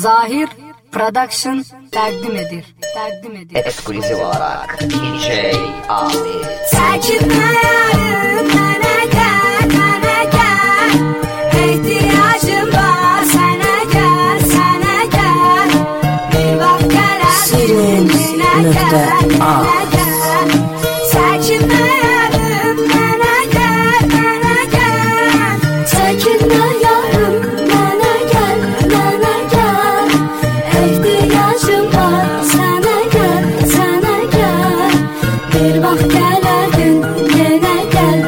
Zahir Production takdim edir. Ekskluzif olarak DJ Ahmet. Çekinme yarım bana gel, ihtiyacım var sana gel, bir bak gel kendine gel. Çekinme yarım bana gel, çekinme yarım bana gel, ihtiyacım var sana gel, bir bak gel yine gel.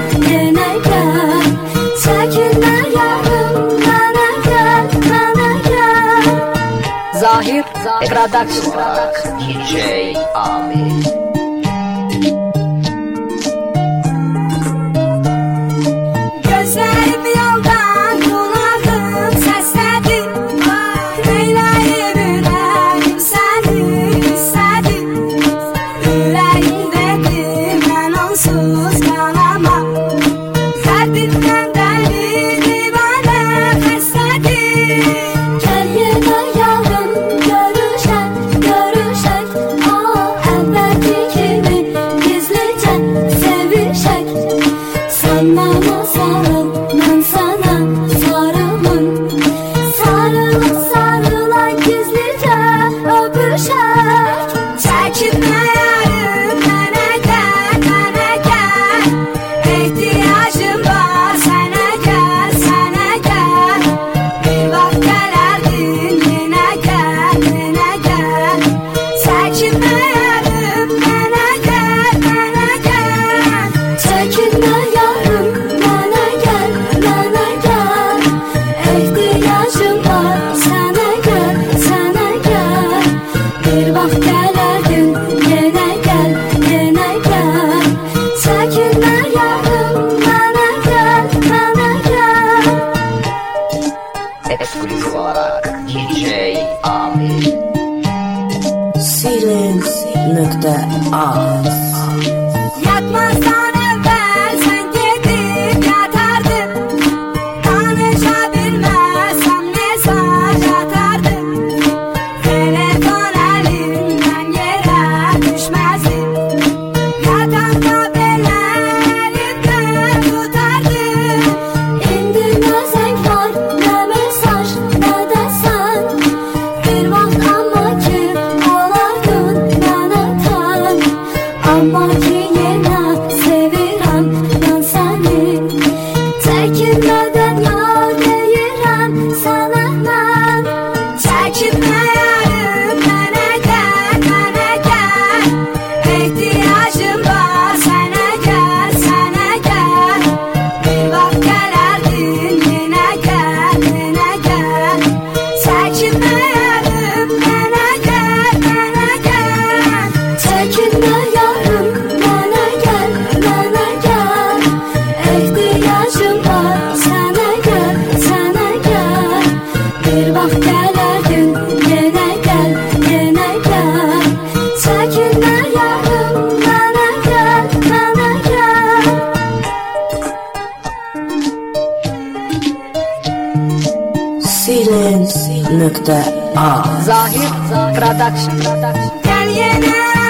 Çekinme yarım bana gel. Zahir Production. Olarak DJ Ahmet. Gözlerim yoldan kulağım sesledim. Neyleyim yüreğim seni istedim. Yüreğim dedim ben onsuz kalamam. Kalbimden deli divane fesledim. Gel yine yarın görüşek. Evvelki gibi gizlice sevişek. Sen bana sarıl, ben sana sarılın. Sarıla gizlice öpüşek. Çekinme yarım bana gel, ihtiyacım var sana gel. Bir bak gelerdin yine gel. Çekinme yarım bana gel. Çekinme yarım bana gel, ihtiyacım var sana gel. Bir bak gelerdin yine gel. Çekinme yarım bana gel. Ekskluzif olarak DJ Ahmet. Silence.az Yatmazdan evvel sen gidip yatardın. Tanışabilmezsem mesaj atardın. Telefon elimden yere düşmezdi. Yatan kabellerimden tutardın. İndi ne zevk var, ne mesaj, ne desen. Bir vaxt ama ki olardın bana tan. Ama ki yine sevirəm ben seni. Çekinmeden yar deyirəm sana ben. Çekinme yarım bana gel, ihtiyacım var sana gel. Bir bak gelerdin yine gel. Çekinme yarım bana gel. Çekinme yarım bana gel, ihtiyacım var sana gel. Bir bak gelerdin yine gel. Çekinme yarım bana gel. Silence.az Zahir Production. Gel yine